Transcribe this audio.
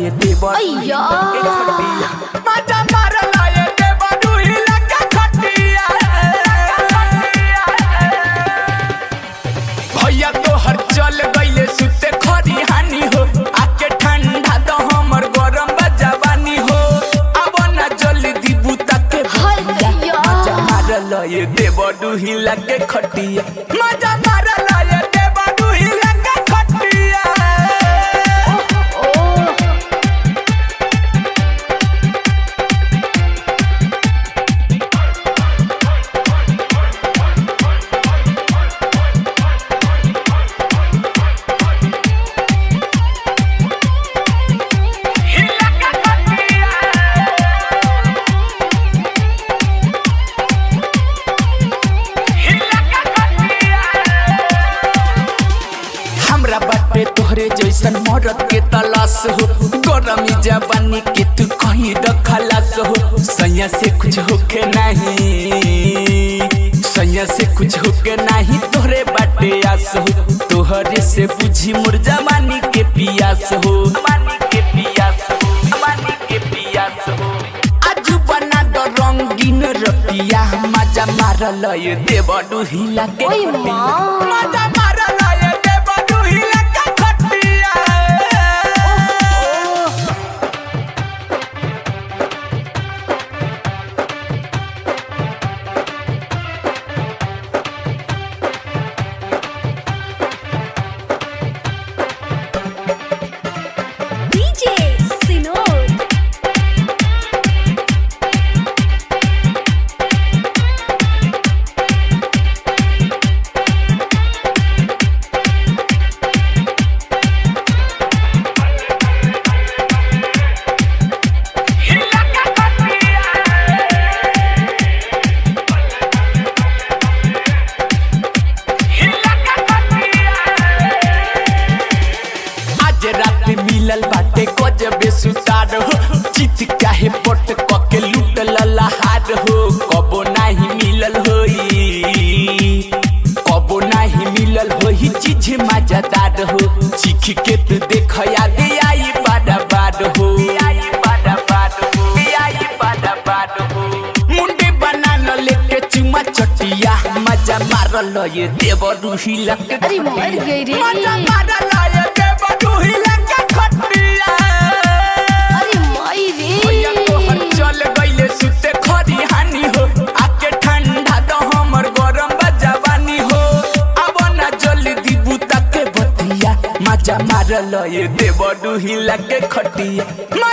ये देवा अय्या मजा मारला ये देवा डूही लगा खटिया भैया तो हर चल गईले सुते खरी हानि हो आके ठंडा तो हमर गरम बजावानी हो अब ना जल्दी बुता के भैया मजा मारला ये देवा डूही लगा खटिया मजा मारला ये देवा डूही लगा खटिया बाटे तोहरे जैसन मरद के तलाश हो गरमी जवानी के तू कहीं दखलास हो सैया से कुछ होके नहीं सैया से कुछ होके नहीं तोहरे बाटे आस हो तोहरे से बुझी मोर जवानी के पियास हो जवानी के पियास हो जवानी के पियास हो आज बना दो रंगीन रतिया मजा मारल ये देवा डूहिला के मजा मारल ये देवा डूहिला के खटिया डीजे सिनोर मिलल बाटे गजबे सुतार हो चित काहे पट कके लूट ललहार हो कबो नाही मिलल होई कबो नाही मिलल होई चीज मजेदार हो चीख के तू देख याद आई बादा बाद हो आई बादा बाद हो आई बादा बाद हो मुंडे बना न लेके चुमा चटिया मजा मारल ये देव रूहिला के अरे मर गई रे मजा मारल ये देव रूहिला के खटिया अरे माई रे भैया तो हर चल गईले सुते खरी हानि हो आके ठंडा तो हमर गरम बजावानी हो अब ना जल्दी बुता के बतिया मजा मारल ये देव डूहिला के खटिया